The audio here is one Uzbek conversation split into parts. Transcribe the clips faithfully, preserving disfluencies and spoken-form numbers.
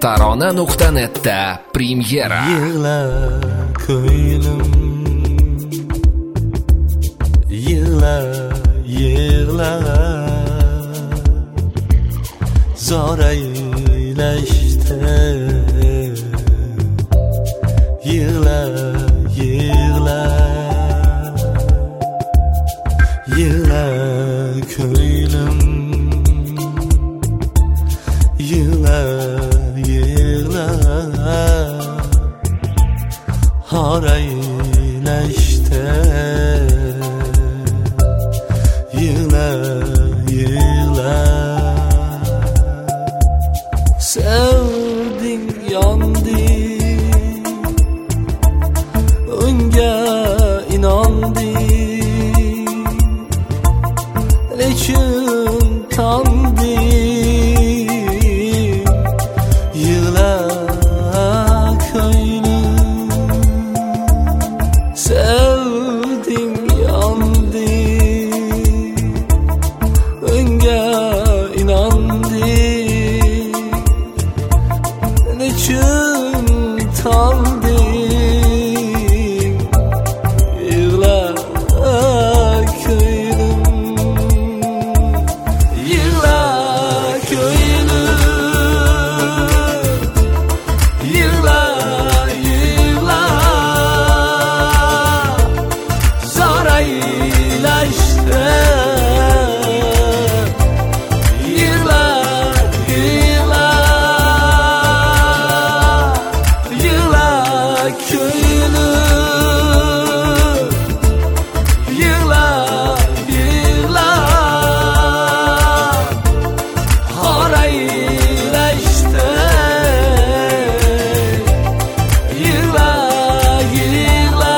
tarona nuqta netda premyera. Yig'la ko'nglim, yig'la, yig'la, zoraylashdi. Yig'la, yig'la, yig'la ko'nglim, yig'la, yig'la, horaylashdi. Yig'la, yig'la, sevding yonding, unga inonding, lekin tonding. Yig'la ko'nglim, sevding yonding, unga inonding, lekin tonding. Yig'la ko'nglim, yig'la ko'nglim, yig'la, yig'la, zoraylashdi. Yig'la, yig'la, yig'la ko'nglim, yig'la, yig'la, horaylashdi. Yig'la, yig'la.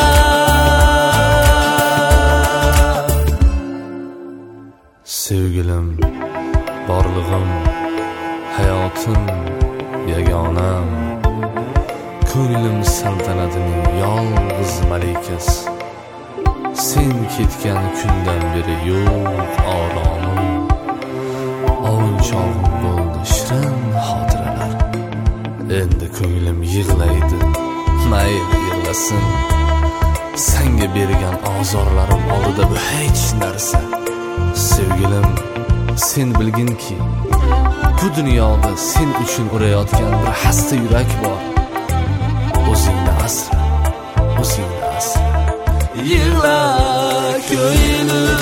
Sevgilim, borlig'im, hayotim, yagonam, ko'nglim saltanatining yolg'iz malikasi. Sen ketgan kundan beri yo'q oromim, ovunchog'im bo'ldi shirin xotiralar. Endi ko'nglim yig'laydi, mayli yig'lasin. Senga bergan ozorlarim oldida bu hech narsa. Sevgilim, sen bilginki, bu dunyoda sen uchun urayotgan bir xasta yurak bor. O'zingni asra, o'zingni asra. Yig'la ko'nglim,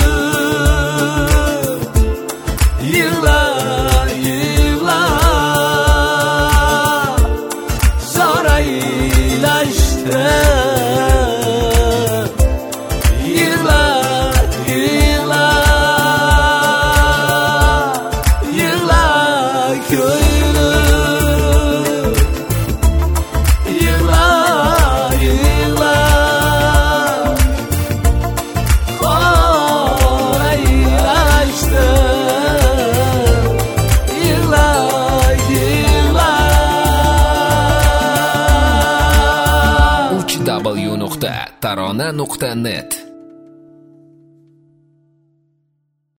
yig'la, yig'la, zoraylashdi. Yig'la, yig'la, yig'la ko'nglim, yig'la, yig'la, horaylashdi. Yig'la, yig'la. uch w nuqta tarona nuqta net